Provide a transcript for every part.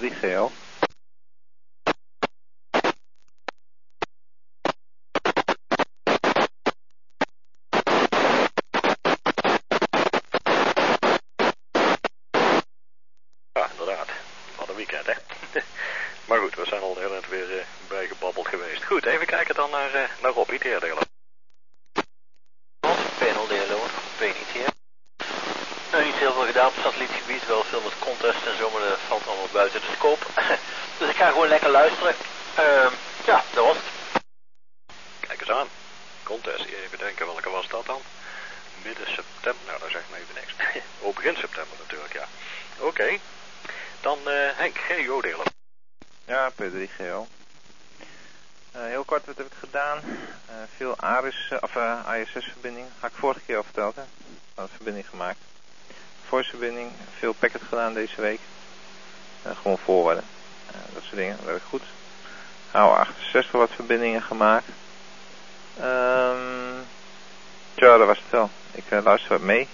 P3GL. Ja, inderdaad. Wat een weekend, hè. Maar goed, we zijn al heel erg weer bijgebabbeld geweest. Goed, even kijken dan naar Robbie, de heer Panel DLO, weet niet hier. Nou, niet heel veel gedaan op satellietgebied, wel veel met contest en zo, maar dat valt allemaal buiten de scope. Dus ik ga gewoon lekker luisteren. Ja, dat was het. Kijk eens aan. Contest, even denken, welke was dat dan? Midden september, nou dat zegt me even niks. Oh, begin september natuurlijk, ja. Oké. Dan Henk, GO delen. Ja, P3GO. Heel kort, wat heb ik gedaan? Veel ISS-verbinding. Had ik vorige keer al verteld, hè? Een verbinding gemaakt. Voice-verbinding, veel packet gedaan deze week. Gewoon voorwaarden. Dat soort dingen, werkt goed. HO 68 wat verbindingen gemaakt. Tja, dat was het wel. Ik luister wat mee.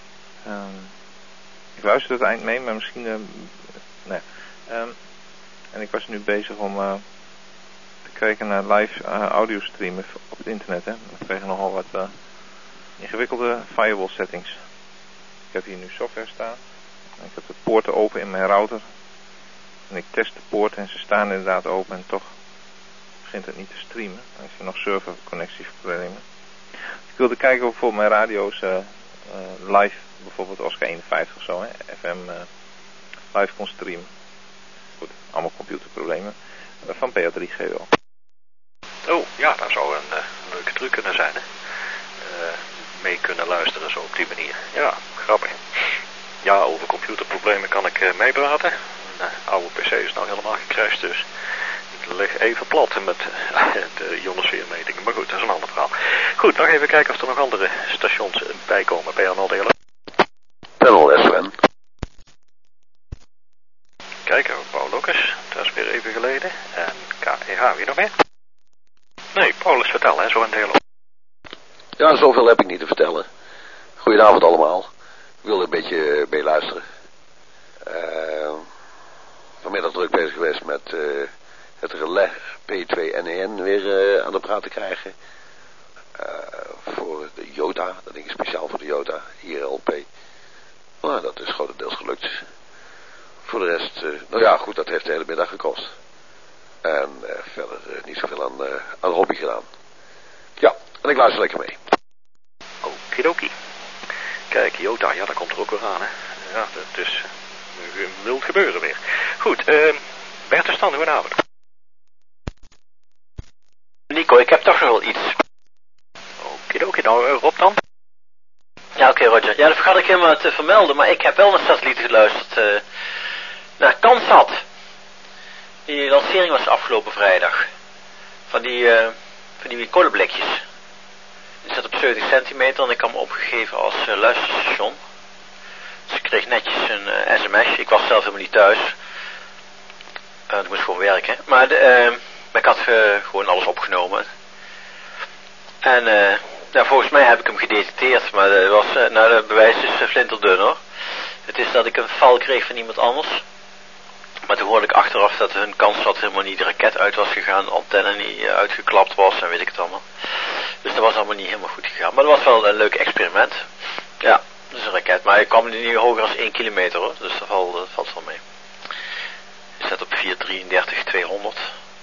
Ik luister het eind mee, maar misschien... nee. En ik was nu bezig om te kijken naar live audio streamen op het internet. Hè. We kregen nogal wat ingewikkelde firewall settings. Ik heb hier nu software staan. Ik heb de poorten open in mijn router. En ik test de poorten en ze staan inderdaad open en toch begint het niet te streamen. Dan is er nog serverconnectieproblemen. Ik wilde kijken of bijvoorbeeld mijn radio's live, bijvoorbeeld Oscar 51 of zo, hè, FM live kon streamen. Goed, allemaal computerproblemen. Van PA3GO. Oh, ja, dat zou een leuke truc kunnen zijn, hè. Mee kunnen luisteren zo op die manier. Ja, grappig. Ja, over computerproblemen kan ik meepraten. Een oude PC is nou helemaal gecrashed, dus ik lig even plat met de ionosfeermetingen. Maar goed, dat is een ander verhaal. Goed, nog even kijken of er nog andere stations bij komen. PNL delen. Panel SN. Kijken, Paul Lucas, dat is weer even geleden. En KEH, wie nog meer? Nee, Paulus, vertel, hè, zo een deel. Ja, zoveel heb ik niet te vertellen. Goedenavond allemaal. Ik wilde een beetje meeluisteren. Vanmiddag druk bezig geweest met het relais P2NEN weer aan de praat te krijgen. Voor de Jota, dat ding is speciaal voor de Jota, IRLP. Maar dat is grotendeels gelukt. Voor de rest, nou ja, goed, dat heeft de hele middag gekost. En verder niet zoveel aan hobby gedaan. Ja, en ik luister lekker mee. Okidoki. Kijk, Jota, ja, dat komt er ook weer aan, hè. Ja, dat is wild gebeuren weer. Goed, Bert de Stan, goedenavond. Nico, ik heb toch nog wel iets. Okidoki, nou Rob dan? Ja, oké, Roger. Ja, dat vergat ik helemaal te vermelden, maar ik heb wel naar satellieten geluisterd. Naar Kansat. Die lancering was afgelopen vrijdag. Van die kolenblikjes. Die zat op 70 centimeter en ik had me opgegeven als luisterstation. Dus ik kreeg netjes een sms. Ik was zelf helemaal niet thuis. Ik moest gewoon werken. Maar ik had gewoon alles opgenomen. En ja, volgens mij heb ik hem gedetecteerd. Maar dat was, de bewijs is flinterdun hoor. Het is dat ik een val kreeg van iemand anders. Maar toen hoorde ik achteraf dat hun kans dat helemaal niet de raket uit was gegaan, de antenne niet uitgeklapt was en weet ik het allemaal. Dus dat was allemaal niet helemaal goed gegaan. Maar dat was wel een leuk experiment. Ja, dus een raket. Maar ik kwam niet hoger dan 1 kilometer hoor. Dus dat valt wel mee. Je staat op 433-200.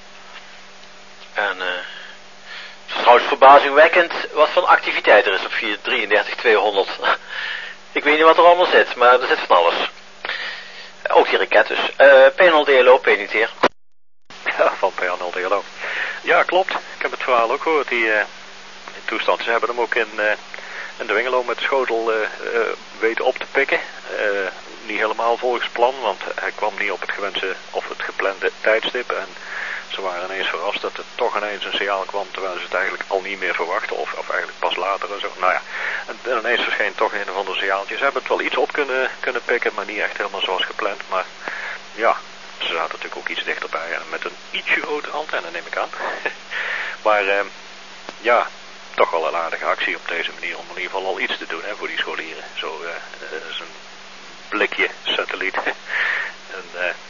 En het is trouwens verbazingwekkend wat voor activiteit er is op 433-200. Ik weet niet wat er allemaal zit, maar er zit van alles. Ook die raket dus. PNL DLO, peniteer. Ja, van PNL DLO. Ja, klopt. Ik heb het verhaal ook gehoord. Die toestand. Ze hebben hem ook in Dwingelo met de schotel weten op te pikken. Niet helemaal volgens plan, want hij kwam niet op het gewenste of het geplande tijdstip. En ze waren ineens verrast dat er toch ineens een signaal kwam, terwijl ze het eigenlijk al niet meer verwachten. Of eigenlijk pas later en zo. Nou ja, en ineens verscheen toch een of ander signaaltje. Ze hebben het wel iets op kunnen pikken, maar niet echt helemaal zoals gepland. Maar ja, ze zaten natuurlijk ook iets dichterbij. En met een ietsje grotere antenne neem ik aan. Maar ja, toch wel een aardige actie op deze manier om in ieder geval al iets te doen, hè, voor die scholieren. Zo is een blikje satelliet. En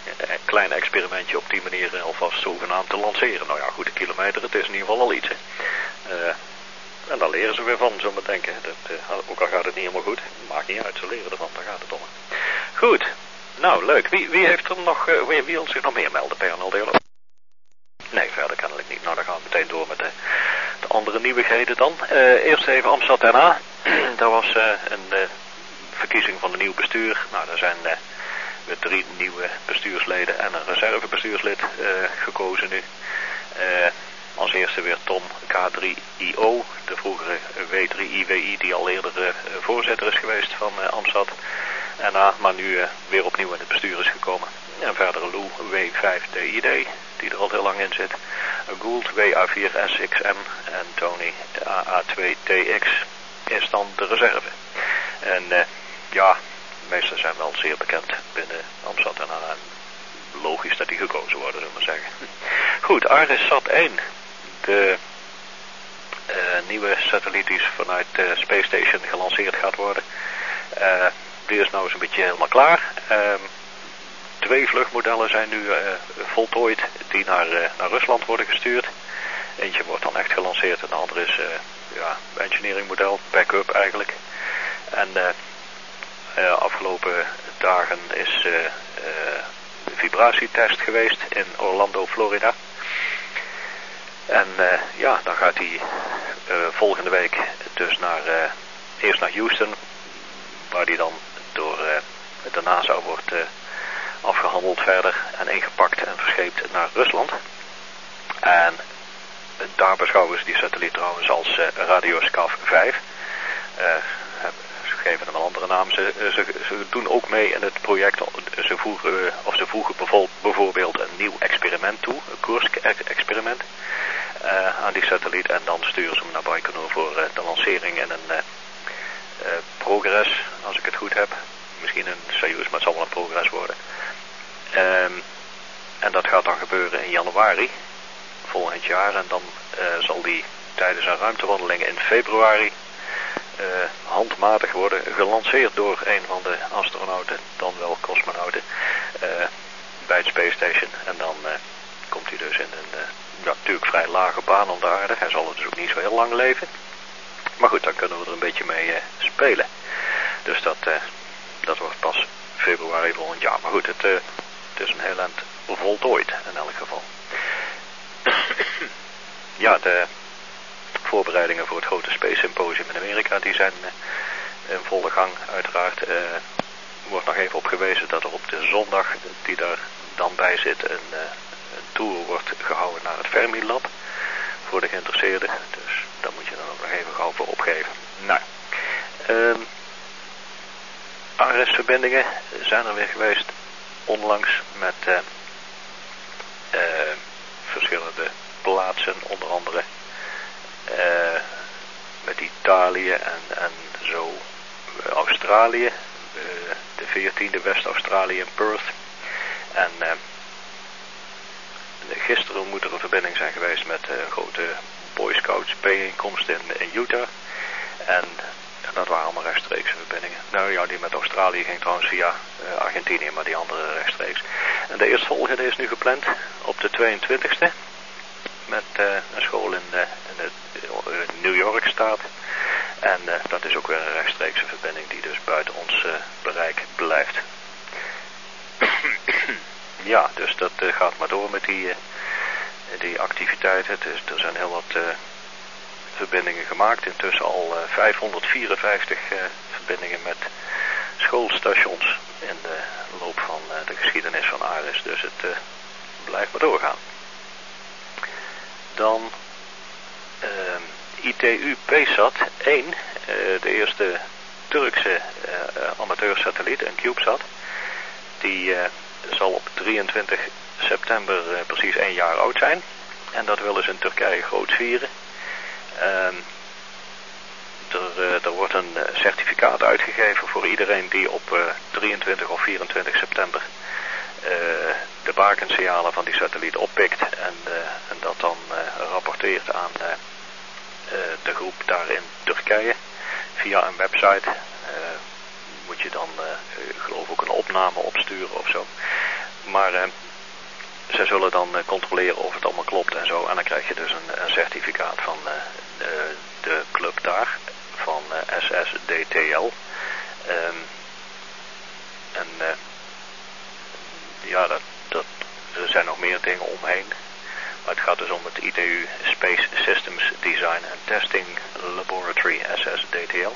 een klein experimentje op die manier alvast zogenaamd te lanceren. Nou ja, goed, een kilometer, het is in ieder geval al iets. En daar leren ze weer van, zo maar denken. Ook al gaat het niet helemaal goed, maakt niet uit, ze leren ervan, daar gaat het om. Goed, nou leuk. Wie heeft er nog, wie wil zich nog meer melden, P&L Dialoog? Nee, verder kennelijk niet. Nou, dan gaan we meteen door met de andere nieuwigheden dan. Eerst even Amsterdam NA. Daar was een verkiezing van een nieuw bestuur. Nou, daar zijn weer 3 nieuwe bestuursleden en een reservebestuurslid gekozen nu. Als eerste weer Tom K3IO, de vroegere W3IWI die al eerder voorzitter is geweest van Amstad NA, maar nu weer opnieuw in het bestuur is gekomen. En verder Lou W5DID, die er al heel lang in zit. Gould WA4SXM en Tony AA2TX is dan de reserve. En ja, de meesten zijn wel zeer bekend binnen Amstad NA en logisch dat die gekozen worden, zullen we maar zeggen. Goed, ArisSat 1. De nieuwe satelliet die vanuit Space Station gelanceerd gaat worden. Die is nou eens een beetje helemaal klaar. 2 vluchtmodellen zijn nu voltooid die naar Rusland worden gestuurd. Eentje wordt dan echt gelanceerd en de andere is engineering model, backup eigenlijk. En afgelopen dagen is vibratietest geweest in Orlando, Florida. En dan gaat hij volgende week dus eerst naar Houston, waar hij dan door de NASA wordt afgehandeld verder en ingepakt en verscheept naar Rusland. En daar beschouwen ze die satelliet trouwens als Radioscaf 5. Ze geven hem een andere naam. Ze doen ook mee in het project. Ze voegen bijvoorbeeld een nieuw experiment toe, een koersexperiment aan die satelliet. En dan sturen ze hem naar Baikonur voor de lancering in een Progress, als ik het goed heb. Misschien een Soyuz, maar het zal wel een Progress worden. En dat gaat dan gebeuren in januari volgend jaar. En dan zal die tijdens een ruimtewandeling in februari handmatig worden gelanceerd door een van de astronauten, dan wel cosmonauten, bij het Space Station. En dan komt hij dus in een natuurlijk vrij lage baan om de aarde. Hij zal dus ook niet zo heel lang leven. Maar goed, dan kunnen we er een beetje mee spelen. Dus dat wordt pas februari volgend jaar. Maar goed, het is een heel eind voltooid in elk geval. Ja, de voorbereidingen voor het grote Space Symposium in Amerika, die zijn in volle gang uiteraard. Er wordt nog even op gewezen dat er op de zondag die daar dan bij zit een tour wordt gehouden naar het Fermilab voor de geïnteresseerden. Dus daar moet je dan ook nog even gauw voor opgeven. Nou, ARES-verbindingen zijn er weer geweest onlangs met verschillende plaatsen, onder andere met Italië en zo Australië, de 14e West-Australië in Perth. En gisteren moet er een verbinding zijn geweest met een grote Boy Scouts bijeenkomst in Utah. En dat waren allemaal rechtstreekse verbindingen. Nou ja, die met Australië ging trouwens via Argentinië, maar die andere rechtstreeks. En de eerstvolgende is nu gepland op de 22e. Met een school in New York staat. En dat is ook weer een rechtstreekse verbinding die dus buiten ons bereik blijft. Ja, dus dat gaat maar door met die activiteiten. Er zijn heel wat verbindingen gemaakt. Intussen al 554 verbindingen met schoolstations in de loop van de geschiedenis van ARES. Dus het blijft maar doorgaan. Dan ITU PSAT 1, de eerste Turkse amateursatelliet, een CubeSat. Die zal op 23 september precies 1 jaar oud zijn. En dat willen ze in Turkije groot vieren. Er wordt een certificaat uitgegeven voor iedereen die op 23 of 24 september de bakensignalen van die satelliet oppikt en dat dan rapporteert aan de groep daar in Turkije via een website. Moet je dan geloof ik ook een opname opsturen of zo. Maar zij zullen dan controleren of het allemaal klopt en zo. En dan krijg je dus een certificaat van de club daar, van SSDTL. Ja, er zijn nog meer dingen omheen. Maar het gaat dus om het ITU Space Systems Design and Testing Laboratory, SSDTL.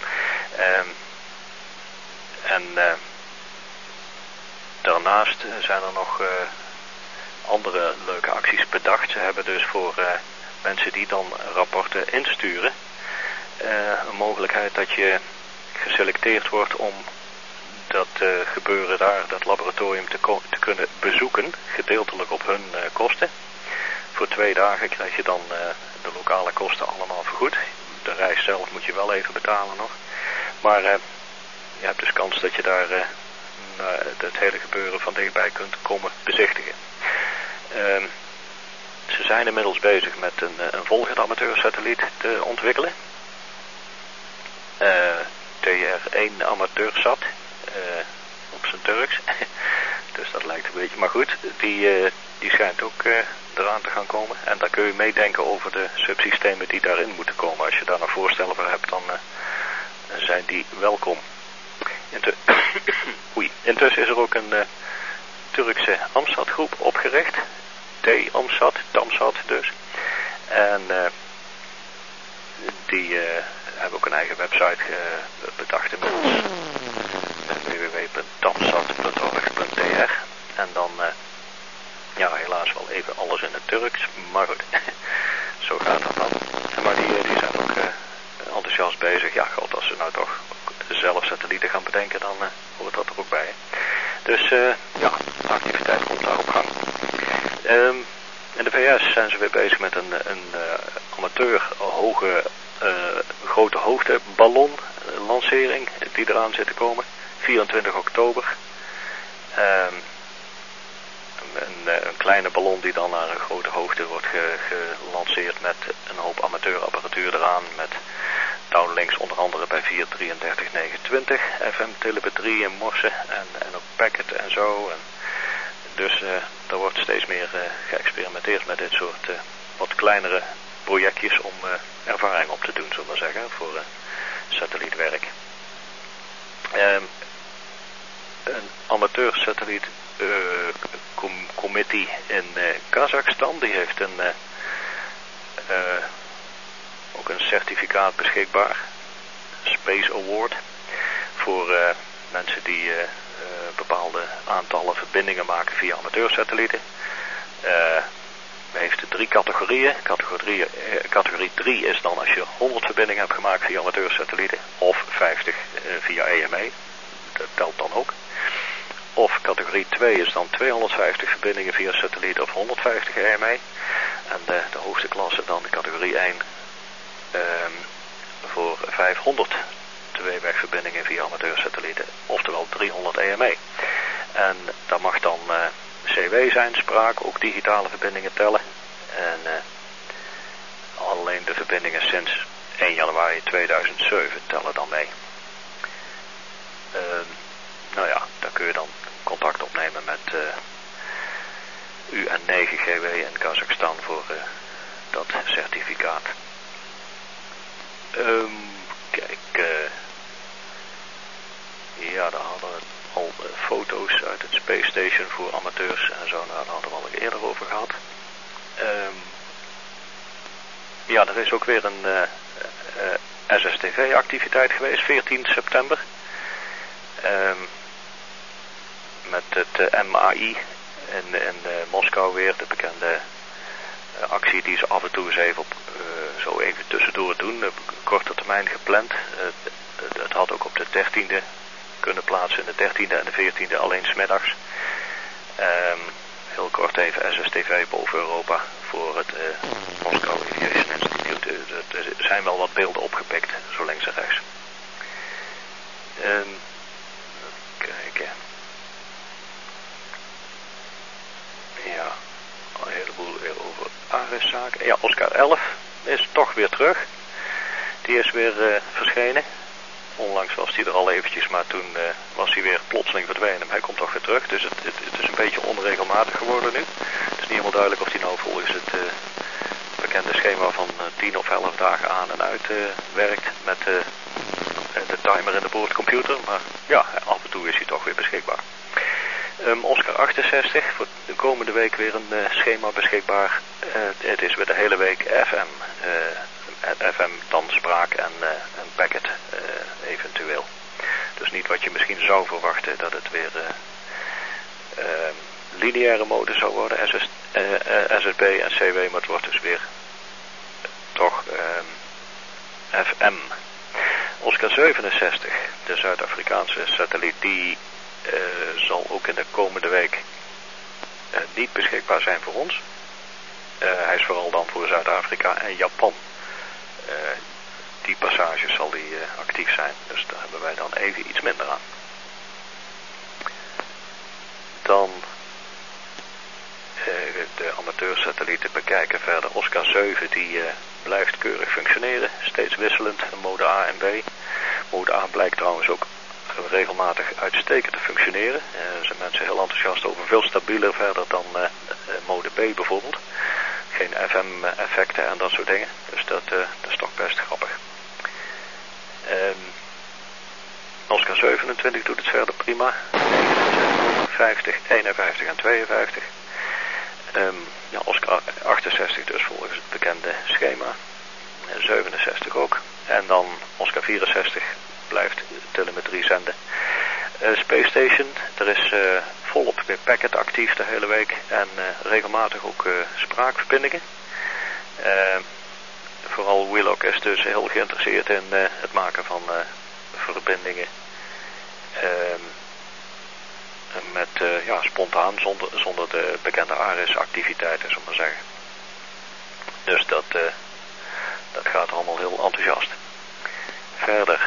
Daarnaast zijn er nog andere leuke acties bedacht. Ze hebben dus voor mensen die dan rapporten insturen een mogelijkheid dat je geselecteerd wordt om dat gebeuren daar, dat laboratorium te kunnen bezoeken, gedeeltelijk op hun kosten. Voor 2 dagen krijg je dan de lokale kosten allemaal vergoed. De reis zelf moet je wel even betalen nog. Maar je hebt dus kans dat je daar het hele gebeuren van dichtbij kunt komen bezichtigen. Ze zijn inmiddels bezig met een volgende amateursatelliet te ontwikkelen. TR-1 Amateursat. Op zijn Turks. Dus dat lijkt een beetje, maar goed, die schijnt ook eraan te gaan komen. En daar kun je meedenken over de subsystemen die daarin moeten komen. Als je daar nog voorstellen voor hebt, dan zijn die welkom. Intussen is er ook een Turkse AMSAT groep opgericht. T-AMSAT, TAMSAT dus. En die hebben ook een eigen website bedacht inmiddels. www.tamsat.org.tr. En dan, ja, helaas wel even alles in het Turks, maar goed, zo gaat dat dan. Maar die zijn ook enthousiast bezig. Ja, god, als ze nou toch zelf satellieten gaan bedenken, dan hoort dat er ook bij. Dus, ja, de activiteit komt daar op gang. In de VS zijn ze weer bezig met een amateur grote hoogte ballon lancering die eraan zit te komen. 24 oktober. Een kleine ballon die dan naar een grote hoogte wordt gelanceerd met een hoop amateurapparatuur eraan. Met downlinks onder andere bij 433-920, FM telemetrie en morse en ook packet en zo. Dus er wordt steeds meer geëxperimenteerd met dit soort wat kleinere projectjes om ervaring op te doen, zullen we zeggen, voor satellietwerk. Een amateursatelliet committee in Kazachstan, die heeft ook een certificaat beschikbaar, Space Award, voor mensen die bepaalde aantallen verbindingen maken via amateursatellieten. Heeft 3 categorieën. Categorie 3 is dan als je 100 verbindingen hebt gemaakt via amateursatellieten, of 50 via EME. Dat telt dan ook. Of categorie 2 is dan 250 verbindingen via satelliet of 150 EME. En de hoogste klasse dan de categorie 1 voor 500 tweewegverbindingen via amateursatellieten, oftewel 300 EME. En daar mag dan CW zijn, spraak, ook digitale verbindingen tellen. En alleen de verbindingen sinds 1 januari 2007 tellen dan mee. Nou ja, daar kun je dan contact opnemen met UN9GW in Kazachstan voor dat certificaat. Kijk, ja, daar hadden we al foto's uit het Space Station voor amateurs en zo, nou, daar hadden we al eerder over gehad. Ja, er is ook weer een SSTV-activiteit geweest, 14 september. Met het MAI in Moskou weer, de bekende actie die ze af en toe eens even zo even tussendoor doen, korte termijn gepland. Het had ook op de 13e kunnen plaatsen, de 13e en de 14e alleen 's middags. Heel kort even SSTV boven Europa voor het Moscow Aviation Institute. Er zijn wel wat beelden opgepikt, zo links en rechts. Kijken. Ja, een heleboel weer over Ares-zaken. Ja, Oscar 11 is toch weer terug. Die is weer verschenen. Onlangs was hij er al eventjes, maar toen was hij weer plotseling verdwenen. Maar hij komt toch weer terug, dus het is een beetje onregelmatig geworden nu. Het is niet helemaal duidelijk of hij nou volgens het bekende schema van 10 of 11 dagen aan en uit werkt met de timer in de boordcomputer. Maar ja, af en toe is hij toch weer beschikbaar. Oscar 68, voor de komende week weer een schema beschikbaar. Het is weer de hele week FM. FM dan spraak en packet eventueel. Dus niet wat je misschien zou verwachten, dat het weer lineaire mode zou worden, SSB en CW, maar het wordt dus weer toch FM. Oscar 67, de Zuid-Afrikaanse satelliet, die zal ook in de komende week niet beschikbaar zijn voor ons. Hij is vooral dan voor Zuid-Afrika en Japan. Die passages zal die actief zijn, dus daar hebben wij dan even iets minder aan. Dan de amateursatellieten bekijken verder. Oscar 7 die blijft keurig functioneren, steeds wisselend, mode A en B. Mode A blijkt trouwens ook regelmatig uitstekend te functioneren. Er zijn mensen heel enthousiast over, veel stabieler verder dan mode B bijvoorbeeld. Geen FM-effecten en dat soort dingen, dus dat is toch best grappig. Oscar 27 doet het verder prima. 50, 51 en 52. Ja, Oscar 68 dus volgens het bekende schema. 67 ook. En dan Oscar 64 blijft telemetrie zenden. Space Station, er is volop weer packet actief de hele week. En regelmatig ook spraakverbindingen. Vooral Wheelock is dus heel geïnteresseerd in het maken van verbindingen. Met spontaan, zonder de bekende ARIS-activiteiten, zullen we maar zeggen. Dus dat gaat allemaal heel enthousiast. Verder.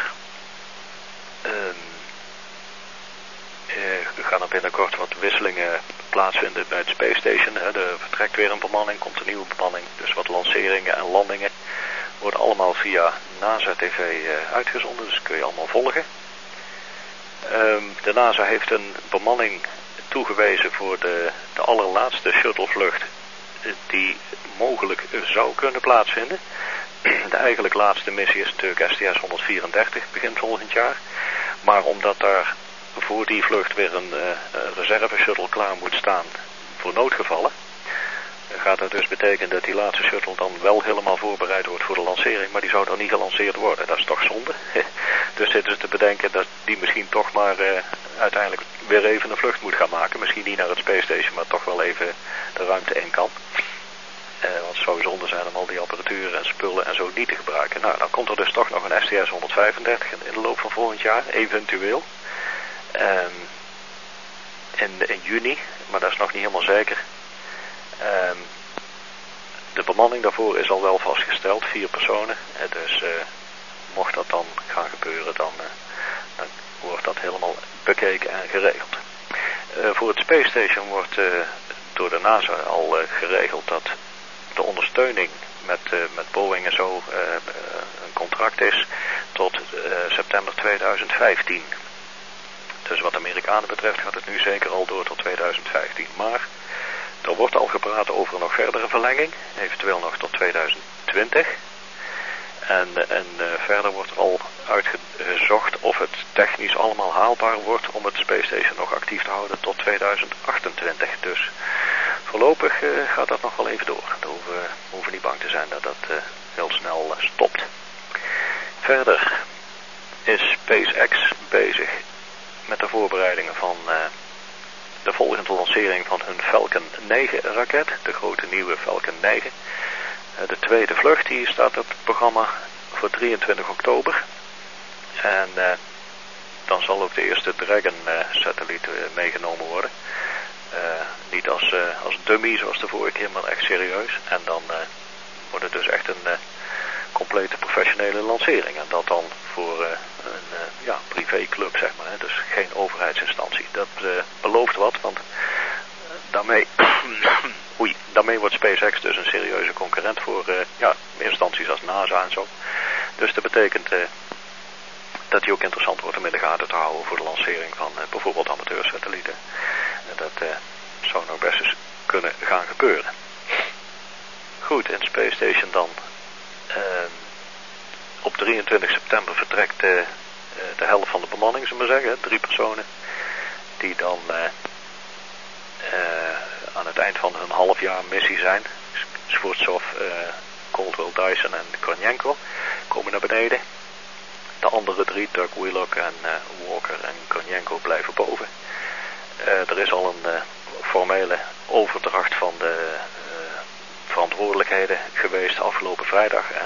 Er gaan er binnenkort wat wisselingen plaatsvinden bij het Space Station. Er vertrekt weer een bemanning, komt een nieuwe bemanning. Dus wat lanceringen en landingen worden allemaal via NASA TV uitgezonden. Dus kun je allemaal volgen. De NASA heeft een bemanning toegewezen voor de allerlaatste shuttlevlucht die mogelijk zou kunnen plaatsvinden. De eigenlijk laatste missie is natuurlijk STS-134 begin volgend jaar. Maar omdat daar voor die vlucht weer een reserve shuttle klaar moet staan voor noodgevallen, gaat dat dus betekenen dat die laatste shuttle dan wel helemaal voorbereid wordt voor de lancering, maar die zou dan niet gelanceerd worden. Dat is toch zonde. Dus zitten ze te bedenken dat die misschien toch maar uiteindelijk weer even een vlucht moet gaan maken. Misschien niet naar het Space Station, maar toch wel even de ruimte in kan. Want het zou zonde zijn om al die apparatuur en spullen en zo niet te gebruiken. Nou, dan komt er dus toch nog een STS-135 in de loop van volgend jaar, eventueel. In juni, maar dat is nog niet helemaal zeker. De bemanning daarvoor is al wel vastgesteld, 4 personen. Dus mocht dat dan gaan gebeuren, dan wordt dat helemaal bekeken en geregeld. Voor het Space Station wordt door de NASA al geregeld dat de ondersteuning met Boeing en zo een contract is tot september 2015. Dus wat de Amerikanen betreft gaat het nu zeker al door tot 2015. Maar er wordt al gepraat over een nog verdere verlenging, eventueel nog tot 2020. En verder wordt al uitgezocht of het technisch allemaal haalbaar wordt om het Space Station nog actief te houden tot 2028. Dus voorlopig gaat dat nog wel even door. We hoeven niet bang te zijn dat dat heel snel stopt. Verder is SpaceX bezig met de voorbereidingen van de volgende lancering van hun Falcon 9 raket, de grote nieuwe Falcon 9. De tweede vlucht die staat op het programma voor 23 oktober. En dan zal ook de eerste Dragon satelliet meegenomen worden. Niet als dummy zoals de vorige keer, maar echt serieus. En dan wordt het dus echt een complete professionele lancering. En dat dan voor een privéclub, zeg maar. Hè. Dus geen overheidsinstantie. Dat belooft wat, want daarmee wordt SpaceX dus een serieuze concurrent voor instanties als NASA en zo. Dus dat betekent dat die ook interessant wordt om in de gaten te houden voor de lancering van bijvoorbeeld amateursatellieten. Dat zou nou best eens kunnen gaan gebeuren. Goed, in Space Station dan. Op 23 september vertrekt de helft van de bemanning, zullen we maar zeggen. 3 personen. Die dan aan het eind van hun halfjaar missie zijn. Skvortsov, Caldwell, Dyson en Kornienko komen naar beneden. De andere 3, Doug Wheelock en Walker en Kornienko, blijven boven. Er is al een formele overdracht van de verantwoordelijkheden geweest afgelopen vrijdag. En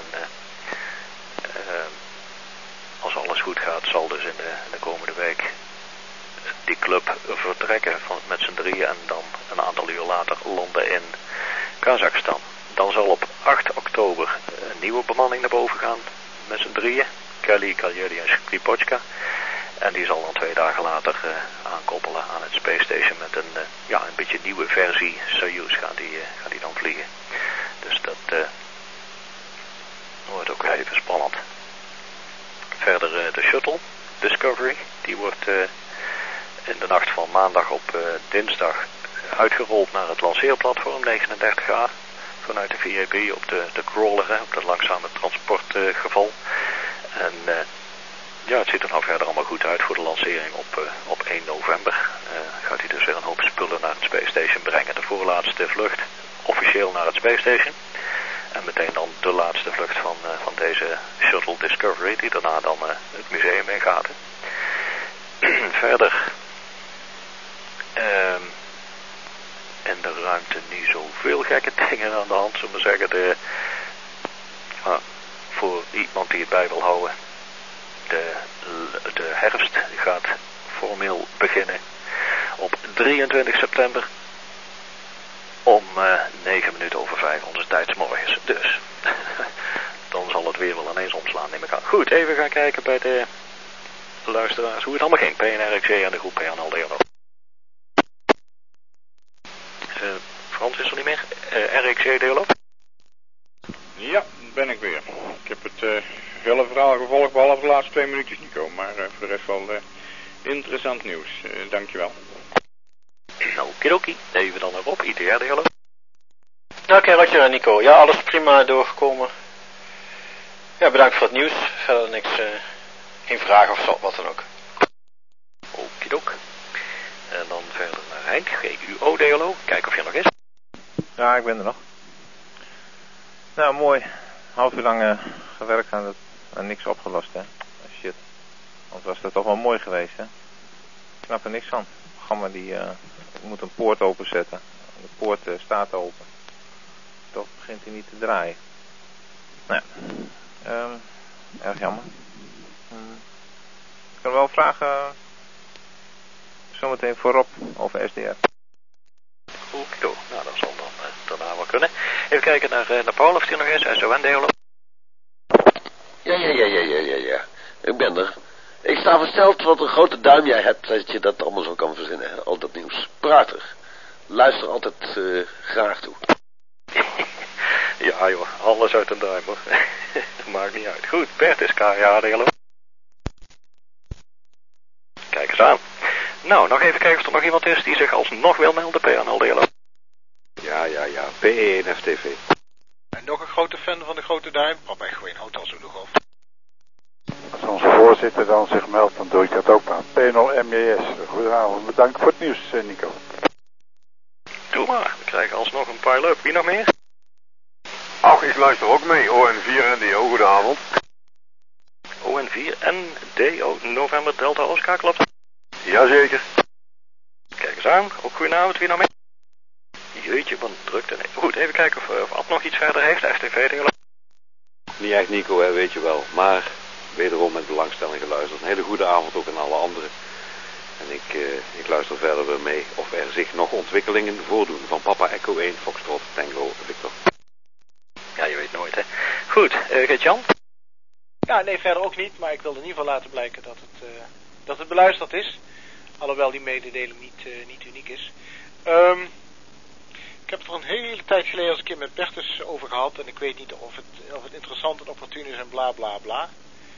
als alles goed gaat, zal dus in de komende week die club vertrekken met z'n 3 en dan een aantal uur later landen in Kazachstan. Dan zal op 8 oktober een nieuwe bemanning naar boven gaan met z'n 3. Kelly, Kaljeri en Skripochka. En die zal dan 2 dagen later aankoppelen aan het Space Station met een beetje nieuwe versie Soyuz gaat die dan vliegen. Dus dat wordt ook even spannend. Verder de shuttle Discovery, die wordt in de nacht van maandag op dinsdag uitgerold naar het lanceerplatform 39A vanuit de VAB op de crawler, op het langzame transportgeval. En het ziet er nou verder allemaal goed uit voor de lancering op 1 november. Gaat hij dus weer een hoop spullen naar het Space Station brengen. De voorlaatste vlucht officieel naar het Space Station. En meteen dan de laatste vlucht van deze shuttle Discovery, die daarna dan het museum ingaat. Verder in de ruimte niet zoveel gekke dingen aan de hand, zullen we zeggen. Voor iemand die het bij wil houden, de herfst gaat formeel beginnen op 23 september om 9 minuten over 5 onze tijdsmorgens. Dus dan zal het weer wel ineens omslaan, neem ik aan. Goed, even gaan kijken bij de luisteraars hoe het allemaal ging. PNRXG en de groep PNL-DLO. Frans is er niet meer. RXG-DLO. Ja, ben ik weer. Ik heb het hele verhaal gevolgd, behalve de laatste 2 minuutjes niet komen. Maar voor de rest wel interessant nieuws. Dankjewel. Okidoki. Even dan erop. ITR-DLO. Oké, Roger en Nico. Ja, alles prima doorgekomen. Ja, bedankt voor het nieuws. Verder niks, geen vraag of zo, wat dan ook. Okidok. En dan verder naar Henk, GUO-DLO. Kijk of je nog is. Ja, ik ben er nog. Nou, mooi. Half uur lang gewerkt aan het en niks opgelost, hè. Shit. Want was dat toch wel mooi geweest, hè. Ik snap er niks van. Het programma die moet een poort openzetten. De poort staat open. Toch begint hij niet te draaien. Nou ja. Erg jammer. Ik kan wel vragen zometeen voorop over SDR. Oké, nou dat zal dan daarna wel kunnen. Even kijken naar Paul of die nog is. SON-DLO. Ja. Ik ben er. Ik sta versteld wat een grote duim jij hebt dat je dat allemaal zo kan verzinnen. Al dat nieuws. Prachtig. Luister altijd graag toe. Ja joh, alles uit een duim hoor. Maakt niet uit. Goed, Bert is KA-DLO. Kijk eens aan. Nou, nog even kijken of er nog iemand is die zich alsnog wil melden. PNL-DLO. Ja. PE1FTV. En nog een grote fan van de grote duim. Waarbij gewoon Hotel Zoelogof. Als onze voorzitter dan zich meldt, dan doe ik dat ook maar. P0MJS. Goedenavond. Bedankt voor het nieuws, Nico. Doe maar. We krijgen alsnog een pile-up. Wie nog meer? Ach, ik luister ook mee. ON4 en DO, goedenavond. ON4 en DO, November Delta Oscar, klopt? Jazeker. Kijk eens aan. Ook goedenavond. Wie nog meer? Jeetje, wat drukte. Nee. Goed, even kijken of Ad nog iets verder heeft. FTV-DLO. Niet echt Nico, hè, weet je wel. Maar wederom met belangstelling geluisterd. Een hele goede avond ook aan alle anderen. En ik luister verder weer mee of er zich nog ontwikkelingen voordoen. Van Papa Echo 1, Foxtrot, Tango, Victor. Ja, je weet nooit, hè. Goed, Gert-Jan? Ja, nee, verder ook niet. Maar ik wilde in ieder geval laten blijken dat het beluisterd is. Alhoewel die mededeling niet uniek is. Ik heb het er een hele tijd geleden als een keer met Bertus over gehad. En ik weet niet of het interessant en opportun is en bla bla bla.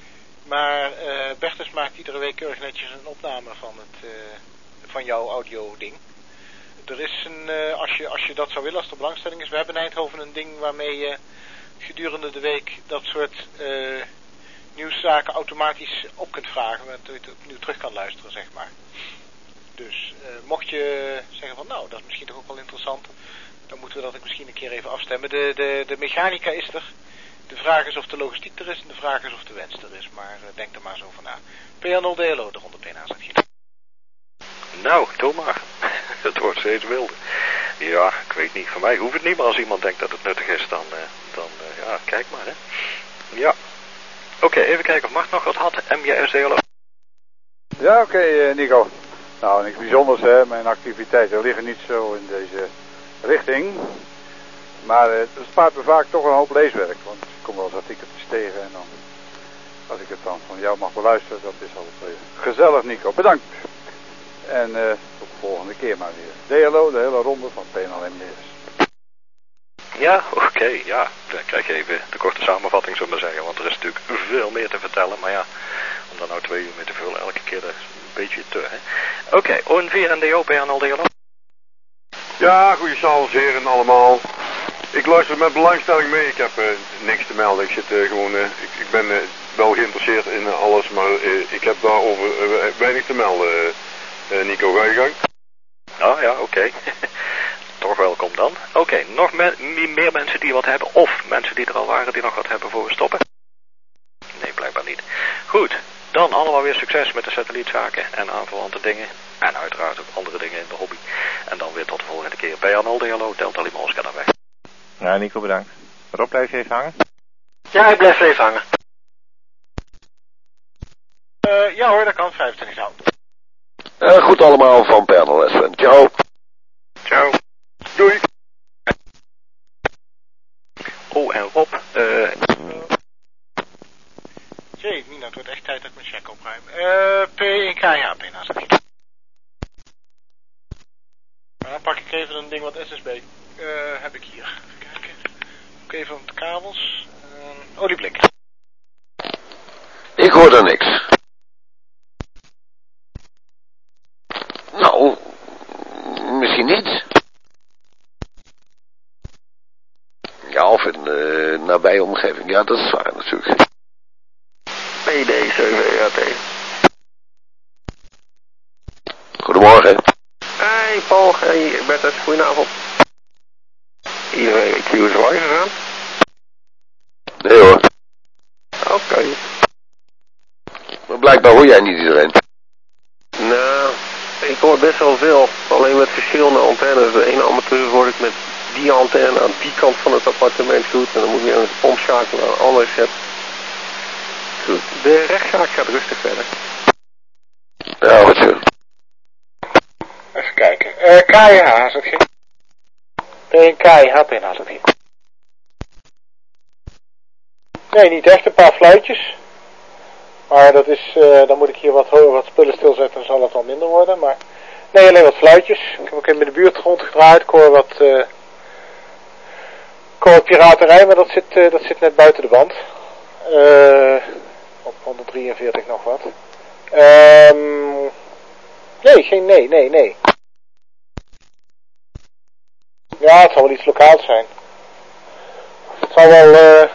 Maar Bertus maakt iedere week keurig netjes een opname van jouw audio-ding. Er is als je dat zou willen, als er belangstelling is, we hebben in Eindhoven een ding waarmee je gedurende de week dat soort nieuwszaken automatisch op kunt vragen, waardoor je het opnieuw terug kan luisteren, zeg maar. Dus mocht je zeggen van nou, dat is misschien toch ook wel interessant, dan moeten we dat ook misschien een keer even afstemmen. De mechanica is er. De vraag is of de logistiek er is en de vraag is of de wens er is. Maar denk er maar zo over na. PNL-DLO, de ronde PNA zet je. Nou, doe maar. Het wordt steeds wilder. Ja, ik weet niet. Voor mij hoeft het niet, maar als iemand denkt dat het nuttig is, dan ja, kijk maar, hè. Ja. Oké, even kijken of Mart nog wat had. MJS-DLO. Ja, oké, Nico. Nou, niks bijzonders, hè. Mijn activiteiten liggen niet zo in deze richting. Maar het spaart me vaak toch een hoop leeswerk. Want ik kom wel eens artikeltjes tegen en dan, als ik het dan van jou mag beluisteren, dat is altijd gezellig, Nico. Bedankt. En tot de volgende keer maar weer. DLO, de hele ronde van PNL-MJS. Ja, oké, ja. Dan krijg je even de korte samenvatting, zullen we maar zeggen. Want er is natuurlijk veel meer te vertellen. Maar ja, om daar nou 2 uur mee te vullen elke keer, dat is een beetje te, hè. Oké, ON4 en DO, PNL-DLO. Ja, goedenavond heren allemaal. Ik luister met belangstelling mee. Ik heb niks te melden. Ik zit gewoon... ik ben wel geïnteresseerd in alles, maar ik heb daarover weinig te melden. Nico, ga je gang? Oh ja, oké. Toch welkom dan. Oké, nog meer mensen die wat hebben, of mensen die er al waren die nog wat hebben voor we stoppen? Nee, blijkbaar niet. Goed, dan allemaal weer succes met de satellietzaken en aanverwante dingen. En uiteraard ook andere dingen in de hobby. En dan weer tot de volgende keer. PNL-DLO, Delta Lima Oscar dan weg. Ja, Nico, bedankt. Rob, blijf je even hangen? Ja, ik blijf even hangen. Ja hoor, dat kan. 25 houden. Goed allemaal van PNL Sven. Ciao. Ciao. Doei. Oh, en Rob, Jee, Nina, het wordt echt tijd dat ik mijn check opruim. P1KH, PNA, zeg je. Dan pak ik even een ding wat SSB. Heb ik hier. Even kijken. Ook even op de kabels. Olieblik. Ik hoor er niks. Nou, misschien niet. Ja, of in de nabije omgeving. Ja, dat is waar natuurlijk. PD7EAT. Goedemorgen. Hey Paul, hey Bertus, goedenavond. Iedereen weet hoe is erbij gegaan? Nee hoor. Oké. Maar blijkbaar hoor jij niet iedereen. Nou, ik hoor best wel veel. Alleen met verschillende antennes. De ene amateur hoor ik met die antenne aan die kant van het appartement goed. En dan moet je een pomp schakelen aan een andere set. Goed. De rechtszaak gaat rustig verder. Ja, wat zo. Even kijken. KH, zeg je. PNKH, PNA, zeg je. Nee, niet echt. Een paar fluitjes. Maar dat is, dan moet ik hier wat spullen stilzetten, dan zal het wel minder worden. Maar nee, alleen wat fluitjes. Ik heb ook even in de buurt rondgedraaid. Ik hoor wat piraterij, maar dat zit net buiten de band. Op 143 nog wat. Nee. Ja, het zal wel iets lokaals zijn. Het zal wel...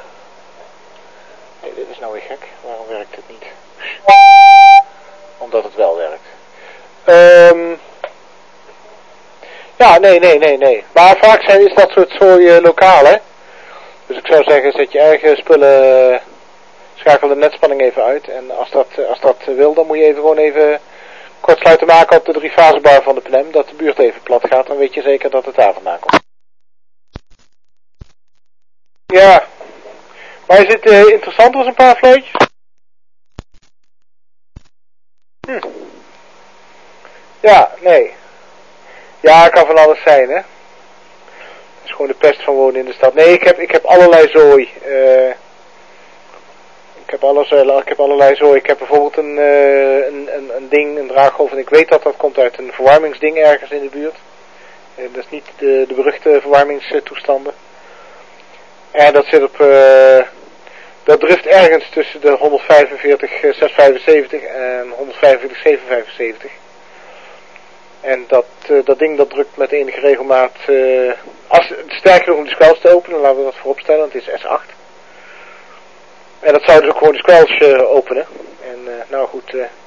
Nee, dit is nou weer gek. Waarom werkt het niet? Omdat het wel werkt. Ja, nee. Maar vaak is dat soort zooi lokaal, hè. Dus ik zou zeggen, zet je eigen spullen... Schakel de netspanning even uit. En als dat wil, dan moet je gewoon even kortsluiten maken op de 3-fasebar van de PNM. Dat de buurt even plat gaat. Dan weet je zeker dat het daar vandaan komt. Ja. Maar is het interessant als een paar fluitjes? Ja, nee. Ja, het kan van alles zijn, hè. Het is gewoon de pest van wonen in de stad. Nee, ik heb allerlei zooi. Ik heb allerlei zooi. Ik heb bijvoorbeeld een ding, een draaggolf. En ik weet dat komt uit een verwarmingsding ergens in de buurt. Dat is niet de beruchte verwarmingstoestanden. En dat zit op Dat drift ergens tussen de 145 675 en 145 775. En dat ding dat drukt met enige regelmaat, als het sterk genoeg om de squelch te openen, laten we dat vooropstellen, het is S8. En dat zou dus ook gewoon de squelch openen. En nou goed,